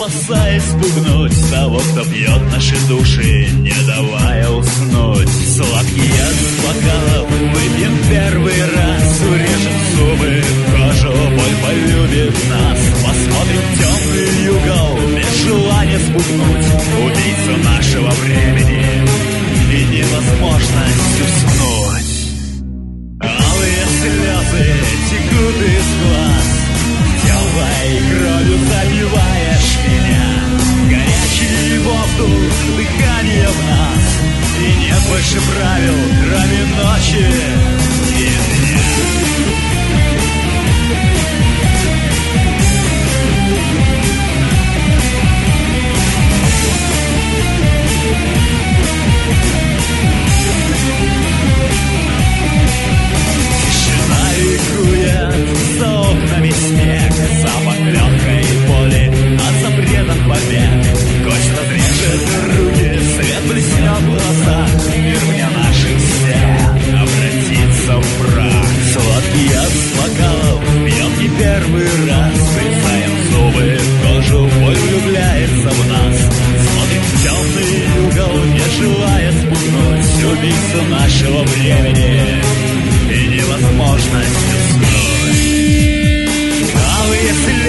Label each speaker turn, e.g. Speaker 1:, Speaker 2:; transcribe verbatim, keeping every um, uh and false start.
Speaker 1: опасаясь спугнуть того, кто пьет наши души, не давая уснуть. Сладкий яд с бокалов выпьем первый раз, урежем зубы, кожу, боль полюбит нас. Посмотрим в темный угол, без желания спугнуть убийцу нашего времени и невозможность уснуть. Алые слезы текут из глаз, темной кровью забиваешь меня. Горячий воздух, дыхание в нас, и нет больше правил, кроме ночи и дня. Тишина ликует, за окнами снег, запах легкой боли от запретов побег. Кость разрежет руки, свет блеснет в глазах, мир вне наших стен обратится в прах. Сладкий яд с бокалов пьем не первый раз, брезаем зубы, кожу, боль влюбляется в нас. Смотрим в темный угол, не желая спугнуть убийцу нашего времени и невозможность уснуть. Алые слезы